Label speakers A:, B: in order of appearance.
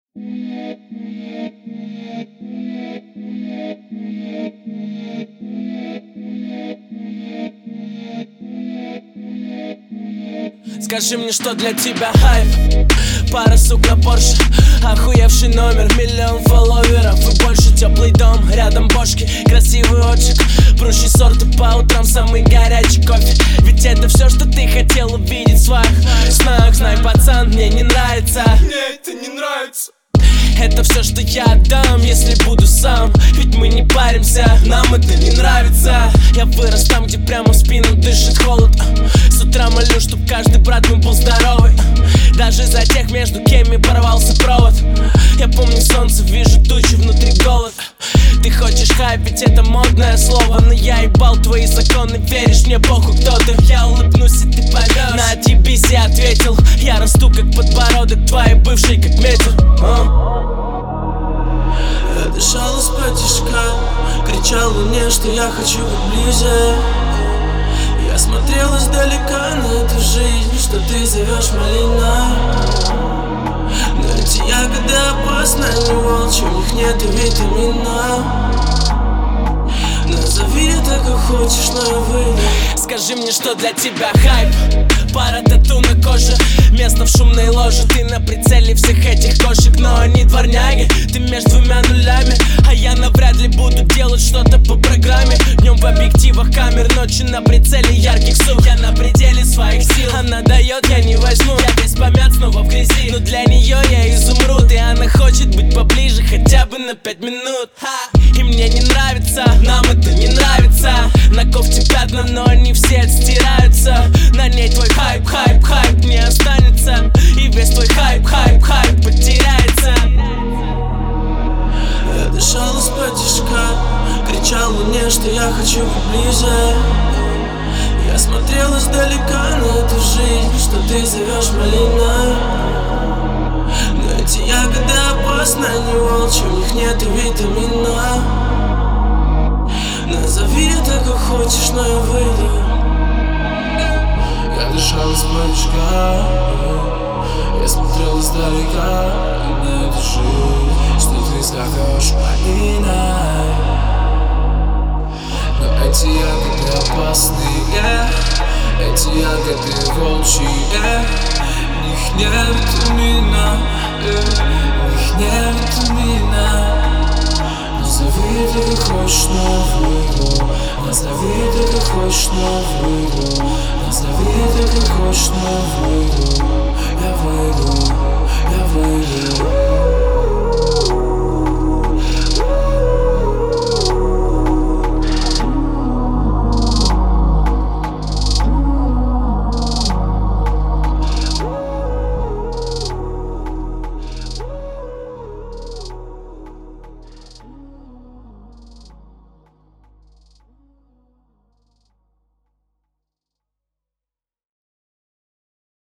A: Скажи мне, что для тебя хайп? Пара сук на Порше, охуевший номер, миллион фолловеров и больше. Теплый дом, рядом бошки, красивый отжиг, прущий сорт и по утрам самый горячий кофе. Ведь это все, что ты хотел увидеть в своих снах. Знай, пацан, мне не нравится.
B: Мне это не нравится.
A: Это все, что я отдам, если буду сам. Ведь мы не паримся, нам это не нравится. Я вырос там, где прямо в спину дышит холод. С утра молю, чтоб каждый брат мой был здоровый. Даже за тех, между кем порвался провод. Я помню солнце, вижу тучи, внутри голод. Ты хочешь хайпить, это модное слово, но я ебал твои законы, веришь мне, похуй кто ты. Я улыбнусь и ты поймешь. На TBC я ответил, я расту как подбородок твоей бывшей, как метр.
B: Я дышал из-под тишка, кричал мне, что я хочу быть ближе. Я смотрел издалека на эту жизнь, что ты зовешь малиной. Но эти ягоды опасны, не волчьи, у них нету витамина. Назови это как хочешь, но я выйду.
A: Скажи мне, что для тебя хайп? Пара тату на коже, место в шумной ложе. Ты на прицеле всех этих кошек, но они дворняги. Ты между двумя нулями, а я навряд ли буду делать что-то по программе. Днем в объективах камер, ночью на прицеле ярких сук. Я на пределе своих сил, она дает, я не возьму. Я весь помят, снова в грязи, но для нее я изумруд. И она хочет быть поближе, хотя бы на 5 минут. И мне не нравится, нам это не нравится. На кофте пятна, но они все отстираются. На ней твой хайп, хайп, хайп не останется. И весь твой хайп, хайп, хайп потеряется.
B: Я дышал из-под тишка, кричал мне, что я хочу быть ближе. Я смотрел издалека на эту жизнь, что ты зовешь малиной. Но эти ягоды опасны, они волчьи, у них нету витамина. Назови это как хочешь, но я выйду. Я дышал из-под тишка, я смотрел издалека на эту жизнь, что ты зовешь малиной. Но эти ягоды опасные, эти ягоды волчьи, в них нет витамина, в них нет витамина. Назови это как хочешь, но я выйду. Назови это как хочешь, но я выйду. Назови это как хочешь, но я выйду. Я выйду, я выйду.